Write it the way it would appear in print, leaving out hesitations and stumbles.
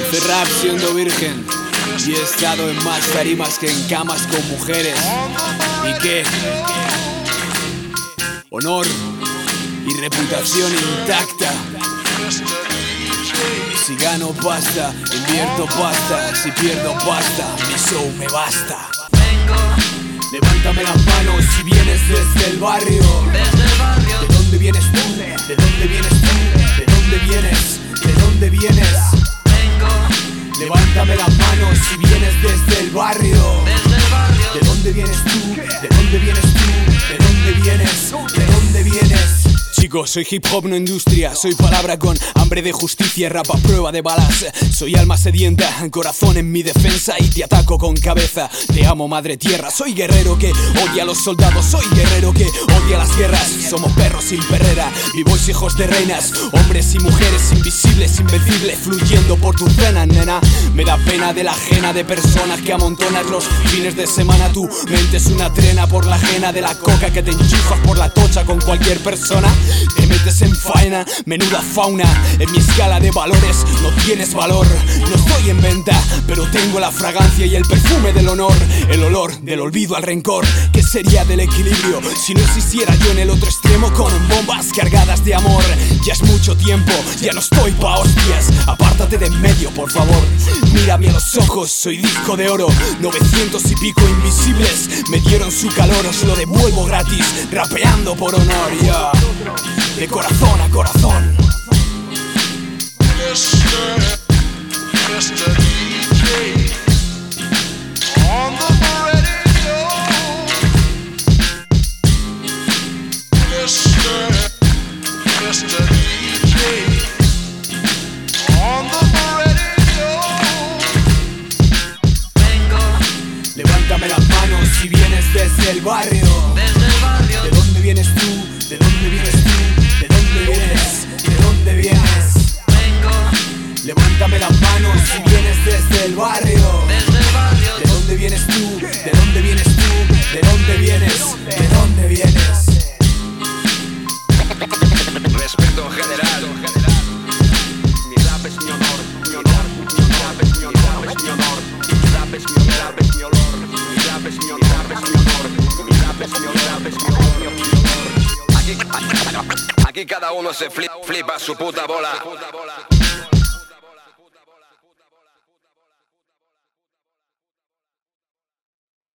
Hice rap siendo virgen y he estado en más tarimas que en camas con mujeres. ¿Y qué? Honor y reputación intacta. Si gano pasta, invierto pasta. Si pierdo pasta, mi show me basta. Levántame las manos si vienes desde el barrio. ¿De dónde vienes tú? ¿De dónde vienes tú? ¿De dónde vienes? ¿De dónde vienes? Levántame las manos si vienes desde el barrio. ¿De dónde vienes tú? ¿De dónde vienes tú? ¿De dónde vienes? ¿De dónde vienes? Chicos, soy hip hop, no industria. Soy palabra con hambre de justicia, rap a prueba de balas. Soy alma sedienta, corazón en mi defensa y te ataco con cabeza. Te amo, madre tierra. Soy guerrero que odia a los soldados. Soy guerrero que odia las guerras. Somos perros sin perrera, vivos hijos de reinas. Hombres y mujeres invisibles, invencibles, fluyendo por tu pena, nena. Me da pena de la ajena, de personas que amontonas los fines de semana. Tu mente es una trena por la ajena de la coca que te enchufas por la tocha con cualquier persona. Te metes en faena, menuda fauna. En mi escala de valores no tienes valor. No estoy en venta, pero tengo la fragancia y el perfume del honor. El olor del olvido al rencor. ¿Qué sería del equilibrio si no existiera yo en el otro extremo con bombas cargadas de amor? Ya es mucho tiempo, ya no estoy pa' hostias. Apártate de en medio, por favor. Mírame a los ojos, soy disco de oro. 900 y pico invisibles me dieron su calor, os lo devuelvo gratis, rapeando por honor, yeah. De corazón a corazón. Mr. DJ on the radio. Mr. DJ on the radio. Levántame las manos si vienes desde el barrio. ¿De dónde vienes tú? ¿De dónde vienes tú? ¿De dónde vienes? ¿De dónde vienes? Levántame las manos si vienes desde el barrio. ¿De dónde vienes tú? ¿De dónde vienes tú? ¿De dónde vienes? ¿De dónde vienes? Respeto en general. Mi rap es mi honor, mi honor, mi rap es mi honor, es mi honor. Mi rap es mi honor, es mi olor. Mi rap es mi honor, es mi honor. Mi rap es mi honor, es mi honor. Aquí cada uno se flipa su puta bola.